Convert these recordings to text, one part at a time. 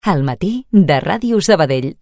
Al matí de Ràdio Sabadell.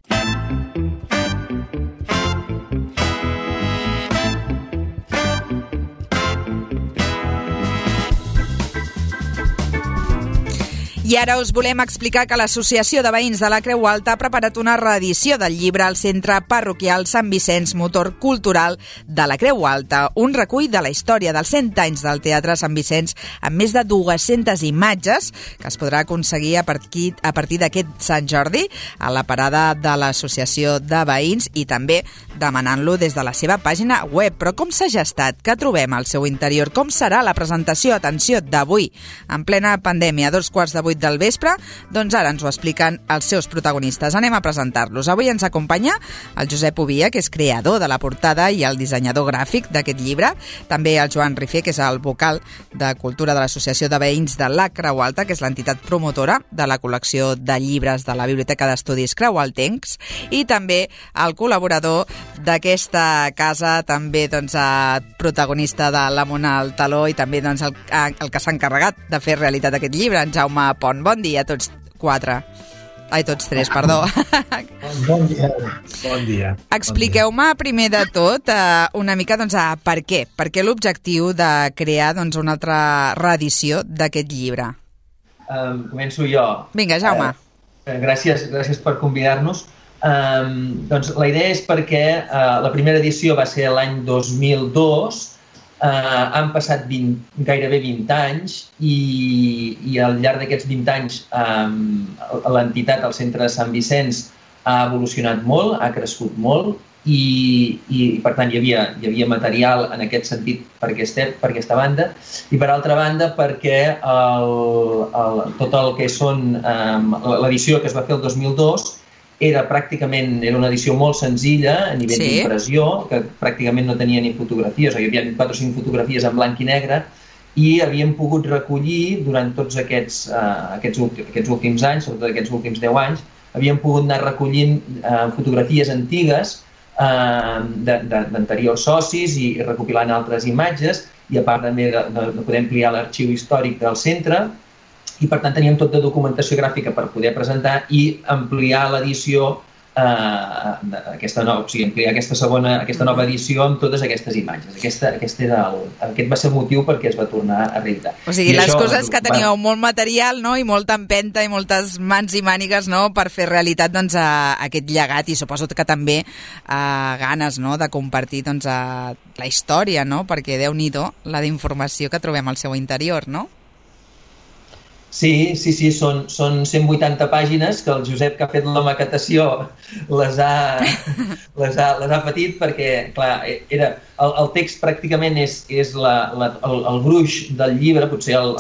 I ara us volem explicar que l'Associació de Veïns de la Creu Alta ha preparat una reedició del llibre al Centre Parroquial Sant Vicenç Motor Cultural de la Creu Alta, un recull de la història dels 100 anys del Teatre Sant Vicenç amb més de 200 imatges que es podrà aconseguir a partir d'aquest Sant Jordi a la parada de l'Associació de Veïns i també demanant-lo des de la seva pàgina web. Però com s'ha gestat? Què trobem al seu interior? Com serà la presentació, atenció, d'avui, en plena pandèmia, a 7:45 del vespre? Doncs ara ens ho expliquen els seus protagonistes. Anem a presentar-los. Avui ens acompanya el Josep Ovia, que és creador de la portada i el dissenyador gràfic d'aquest llibre. També el Joan Rifé, que és el vocal de Cultura de l'Associació de Veïns de la Creu Alta, que és l'entitat promotora de la col·lecció de llibres de la Biblioteca d'Estudis Creualtencs, i també el col·laborador d'aquesta casa, també protagonista de La Mona al Taló i també el que s'ha encarregat de fer realitat aquest llibre, en Jaume Pont. Bon dia a tots tots tres, perdó. Bon dia. Bon dia. Expliqueu-me primer de tot una mica per què. Per què l'objectiu de crear una altra reedició d'aquest llibre? Començo jo. Vinga, Jaume. Gràcies per convidar-nos. Doncs la idea és perquè la primera edició va ser l'any 2002. Han passat gairebé 20 anys i al llarg d'aquests 20 anys l'entitat, el Centre de Sant Vicenç, ha evolucionat molt, ha crescut molt i per tant hi havia material en aquest sentit per aquesta banda i per altra banda perquè tot el que són l'edició que es va fer el 2002 era una edició molt senzilla a nivell d'impressió, que pràcticament no tenia ni fotografies, hi havia 4 o 5 fotografies en blanc i negre i havíem pogut recollir durant tots aquests últims anys, sobretot aquests últims 10 anys, havíem pogut anar recollint fotografies antigues d'anteriors socis i recopilant altres imatges i a part també de poder ampliar l'arxiu històric del centre i per tant teníem tota documentació gràfica per poder presentar i ampliar l'edició aquesta nova edició amb totes aquestes imatges. Aquest va ser el motiu perquè es va tornar a reeditar. O sigui, les coses que teníeu molt material, no? I molta empenta i moltes mans i mànigues, no? Per fer realitat aquest llegat i suposo que també ganes, no? De compartir la història, no? Perquè Déu-n'hi-do la d'informació que trobem al seu interior, no? Sí, són 180 pàgines que el Josep, que ha fet la maquetació, les ha patit perquè, clar, el text pràcticament és el gruix del llibre, potser el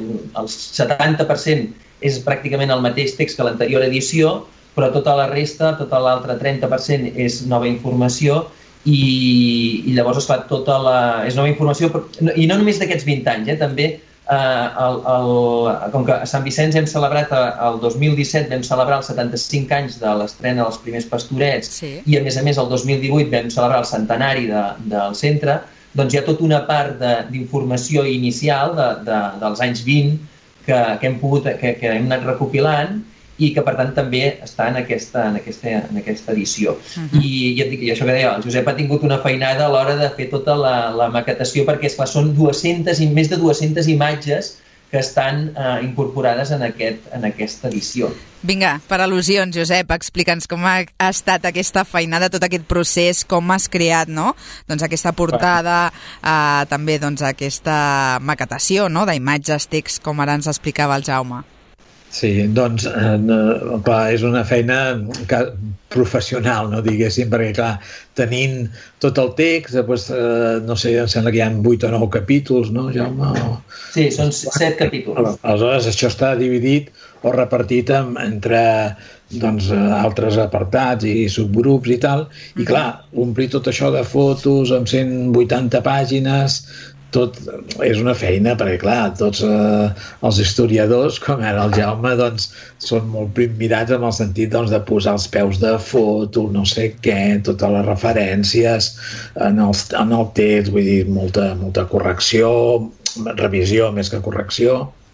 70% és pràcticament el mateix text que l'anterior edició, però tota la resta, tot l'altre 30% és nova informació i llavors, esclar, és nova informació, i no només d'aquests 20 anys, també com que a Sant Vicenç hem celebrat el 2017 vam celebrar els 75 anys de l'estrena dels primers Pastorets i a més el 2018 vam celebrar el centenari del centre, doncs hi ha tota una part d'informació inicial dels anys 20 que hem anat recopilant i que per tant també està en aquesta edició. I ja et dic, això que deia, el Josep ha tingut una feinada a l'hora de fer tota la maquetació perquè són més de 200 imatges que estan incorporades en aquesta edició. Vinga, per al·lusions, Josep, explica'ns com ha estat aquesta feinada, tot aquest procés, com has creat, no? Doncs aquesta portada, també aquesta maquetació, no? D'imatges, text, com ara ens explicava el Jaume. Sí, doncs, clar, és una feina professional, no diguéssim, perquè, clar, tenint tot el text, després, no sé, em sembla que hi ha 8 o 9 capítols, no, Jaume? Sí, són 7 capítols. Aleshores, això està dividit o repartit entre altres apartats i subgrups i tal, i clar, omplir tot això de fotos amb 180 pàgines, tot és una feina, perquè clar, tots els historiadors, com era el Jaume, són molt primmirats en el sentit de posar els peus de foto, no sé què, totes les referències en el text, vull dir, molta correcció, revisió més que correcció,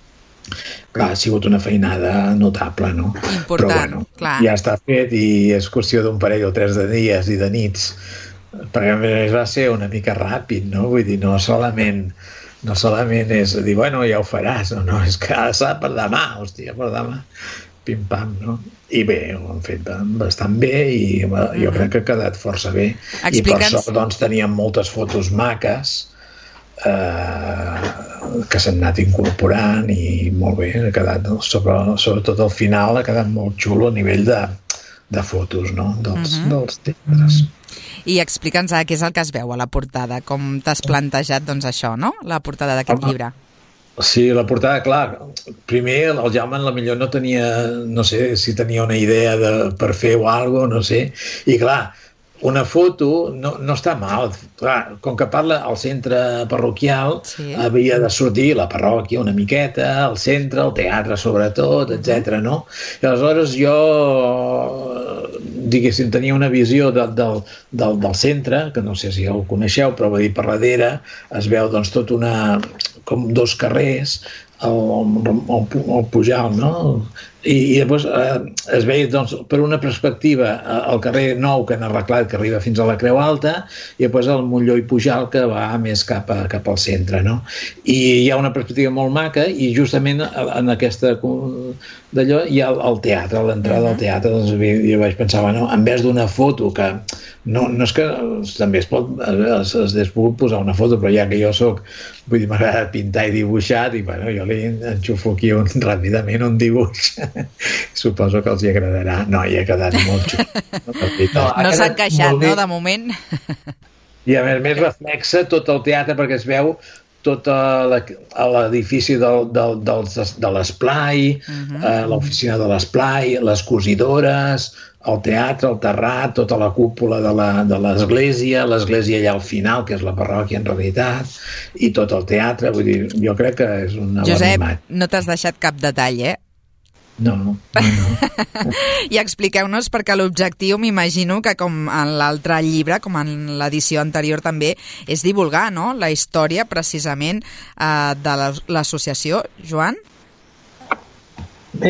Clar, ha sigut una feinada notable, no? Important, però bueno, clar. Ja està fet i és qüestió d'un parell o 3 de dies i de nits, perquè a més va ser una mica ràpid, no? Vull dir, no solament és dir, bueno, ja ho faràs, no, és que s'ha per demà, hòstia, per demà, pim-pam, no? I bé, ho han fet bastant bé i jo crec que ha quedat força bé. I per sort, doncs, teníem moltes fotos maques que s'han anat incorporant i molt bé, ha quedat, sobretot al final ha quedat molt xulo a nivell de fotos, no? Dels teatres. I explica'ns què és el que es veu a la portada, com t'has plantejat, doncs, això, no? La portada d'aquest llibre. Sí, la portada, clar, primer el Jaume potser no tenia, no sé si tenia una idea per fer o alguna cosa, no sé, i clar, una foto no està mal. Clar, com que parla al centre parroquial, havia de sortir la parròquia una miqueta, el centre, el teatre sobretot, etc. no? I aleshores jo, diguéssim, tenia una visió del centre, que no sé si el coneixeu, però vull dir, per darrere es veu doncs tot com 2 carrers, el Pujal, no? I després es veia, doncs, per una perspectiva el carrer Nou, que han arreglat, que arriba fins a la Creu Alta, i després el Montlló i Pujal, que va més cap al centre, no? I hi ha una perspectiva molt maca, i justament en aquesta d'allò hi ha el teatre, l'entrada del teatre, doncs jo vaig pensar, bueno, en vez d'una foto que no és que també es pogut posar una foto, però ja que jo soc, vull dir, m'agrada pintar i dibuixar, i bueno, jo li enxufo aquí ràpidament un dibuix. Suposo que els hi agradarà. No, hi ha quedat molt xulo. No s'han queixat, no, de moment? I a més reflexa tot el teatre, perquè es veu tot l'edifici de l'esplai, l'oficina de l'esplai, les cosidores, el teatre, el terrat, tota la cúpula de l'església allà al final, que és la parròquia en realitat, i tot el teatre. Vull dir, jo crec que és una bona imatge. Josep, no t'has deixat cap detall, eh? No. I expliqueu-nos, perquè l'objectiu, m'imagino que com en l'altre llibre, com en l'edició anterior també, és divulgar, no?, la història precisament de l'associació. Joan? Bé,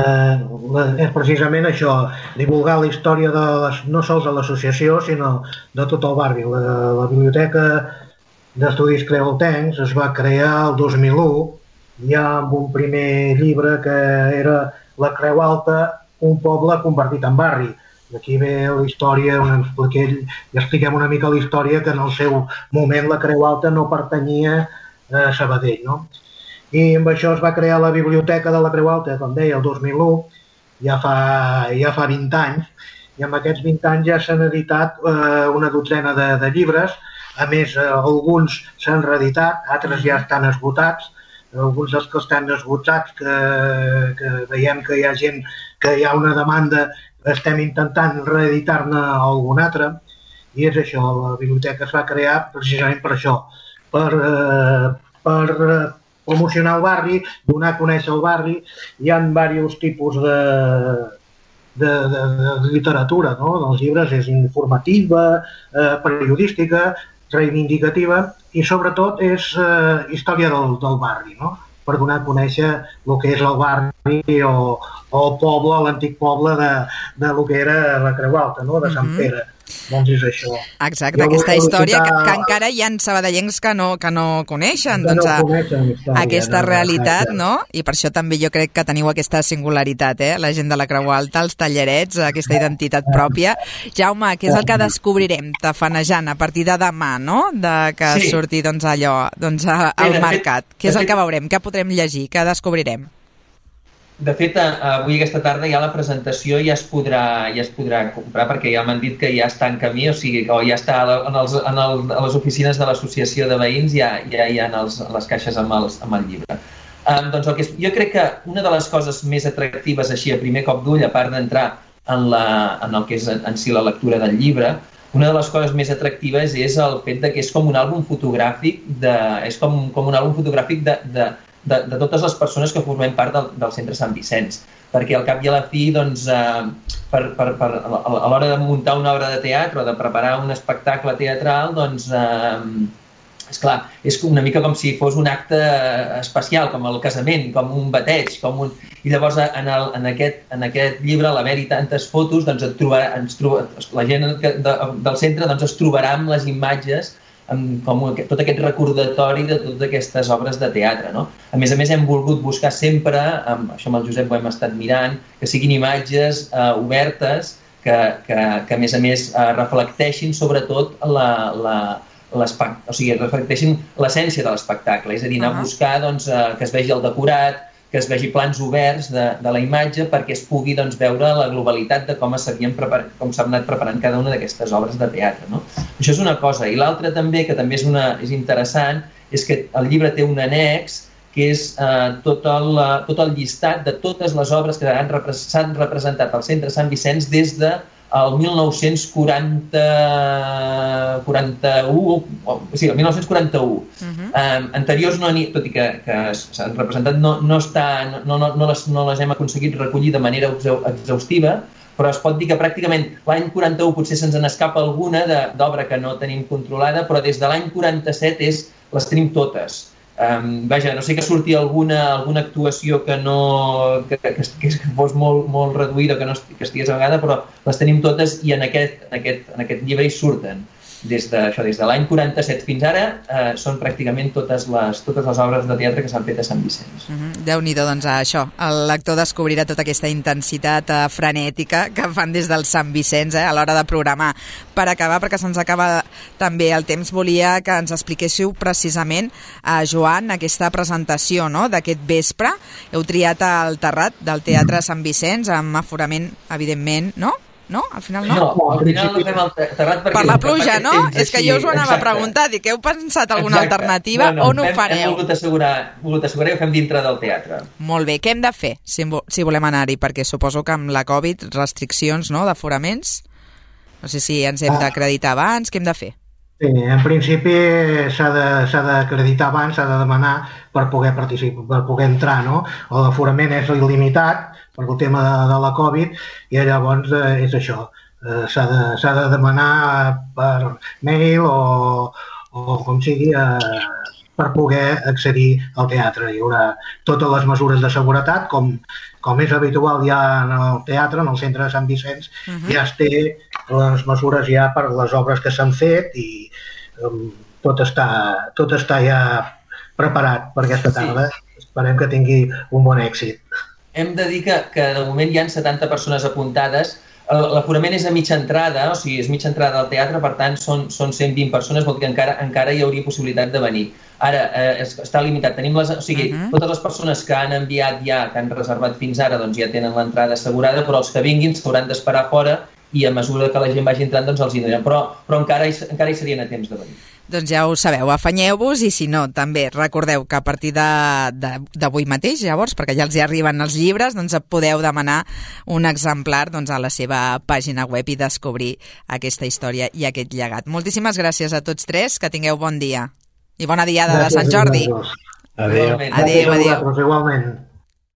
és precisament això, divulgar la història no sols de l'associació, sinó de tot el barri. La Biblioteca d'Estudis Creoltencs es va crear el 2001, ja amb un primer llibre que era La Creu Alta, un poble convertit en barri. D'aquí ve la història on expliquem una mica la història, que en el seu moment la Creu Alta no pertanyia a Sabadell, no? I amb això es va crear la Biblioteca de la Creu Alta, com deia, el 2001, ja fa 20 anys, i amb aquests 20 anys ja s'han editat una dotzena de llibres. A més, alguns s'han reeditat, altres ja estan esgotats. Alguns dels que estan esgotats, que veiem que hi ha gent, que hi ha una demanda, estem intentant reeditar-ne algun altre, i és això, la biblioteca es va crear precisament per això, per promocionar el barri, donar a conèixer el barri. Hi ha diversos tipus de literatura, no? Dels llibres és informativa, periodística, reivindicativa, i sobretot és història del barri, no? Per donar a conèixer el que és el barri o el poble, l'antic poble de lo que era la Creu Alta, no? De Sant Pere. Doncs és això. Exacte, aquesta història que encara hi ha sabadellencs que no coneixen, doncs aquesta realitat, no? I per això també jo crec que teniu aquesta singularitat, la gent de la Creu Alta, els tallerets, aquesta identitat pròpia. Jaume, què és el que descobrirem tafanejant a partir de demà, no? Que surti allò al mercat. Què és el que veurem? Què podrem llegir? Què descobrirem? De fet, avui aquesta tarda ja la presentació ja es podrà comprar, perquè ja m'han dit que ja està en camí, o sigui, o ja està a les oficines de l'associació de veïns, ja hi ha les caixes amb el llibre. Doncs jo crec que una de les coses més atractives així a primer cop d'ull, a part d'entrar en el que és en si la lectura del llibre, una de les coses més atractives és el fet que és com un àlbum fotogràfic de totes les persones que formem part del Centre Sant Vicenç, perquè al cap i a la fi, doncs, a l'hora de muntar una obra de teatre o de preparar un espectacle teatral, doncs esclar, és una mica com si fos un acte especial, com el casament, com un bateig, i llavors en aquest llibre, a l'haver-hi tantes fotos, doncs la gent del centre doncs, es trobarà amb les imatges, com tot aquest recordatori de totes aquestes obres de teatre. No? A més, hem volgut buscar sempre, això amb el Josep ho hem estat mirant, que siguin imatges obertes, que a més reflecteixin sobretot reflecteixin l'essència de l'espectacle, és a dir, anar a buscar que es vegi el decorat, que es vegi plans oberts de la imatge perquè es pugui veure la globalitat de com s'ha anat preparant cada una d'aquestes obres de teatre. No? Això és una cosa. I l'altra també, que també és interessant, és que el llibre té un annex que és tot el llistat de totes les obres que s'han representat al Centre Sant Vicenç des de el 1941. Anteriors, tot i que s'han representat, no les hem aconseguit recollir de manera exhaustiva, però es pot dir que pràcticament l'any 41 potser se'ns n'escapa alguna d'obra que no tenim controlada, però des de l'any 47 les tenim totes. No sé que surti alguna actuació que fos molt reduïda, que estigués a vegada, però les tenim totes i en aquest llibre hi surten. Des de l'any 47 fins ara són pràcticament totes les obres de teatre que s'han fet a Sant Vicenç. Déu-n'hi-do, doncs això. El lector descobrirà tota aquesta intensitat frenètica que fan des del Sant Vicenç a l'hora de programar. Per acabar, perquè se'ns acaba també el temps, volia que ens expliquéssiu precisament, Joan, aquesta presentació d'aquest vespre. Heu triat el terrat del Teatre Sant Vicenç amb aforament, evidentment, no? No? Al final no? No, al final no fem el terrat perquè... Per la pluja, no? És que jo us ho anava a preguntar, dic, heu pensat alguna alternativa o no ho fareu? Hem volgut assegurar que ho fem dintre del teatre. Molt bé, què hem de fer si volem anar-hi? Perquè suposo que amb la Covid, restriccions, no?, d'aforaments, no sé si ens hem d'acreditar abans, què hem de fer? Sí, en principi s'ha d'acreditar abans, s'ha de demanar per poder participar, per poder entrar, no? L'aforament és il·limitat per el tema de la Covid i llavors és això, s'ha de demanar per mail o com sigui per poder accedir al teatre. Hi haurà totes les mesures de seguretat, com és habitual ja en el teatre, en el centre de Sant Vicenç, ja es té les mesures ja per les obres que s'han fet i tot està ja preparat per aquesta tarda. Esperem que tingui un bon èxit. Hem de dir que de moment hi ha 70 persones apuntades. L'aforament és a mitja entrada, o sigui, és mitja entrada al teatre, per tant són 120 persones, vol dir que encara hi hauria possibilitat de venir. Ara, està limitat. Totes les persones que han enviat ja, que han reservat fins ara, doncs ja tenen l'entrada assegurada, però els que vinguin s'hauran d'esperar fora i a mesura que la gent vagi entrant doncs els hi donem. Però encara hi serien a temps de venir. Doncs ja ho sabeu, afanyeu-vos i si no, també recordeu que a partir d'avui mateix, llavors, perquè ja els hi arriben els llibres, doncs podeu demanar un exemplar a la seva pàgina web i descobrir aquesta història i aquest llegat. Moltíssimes gràcies a tots tres, que tingueu bon dia. I bona diada de Sant Jordi. Adéu. Adéu. Igualment.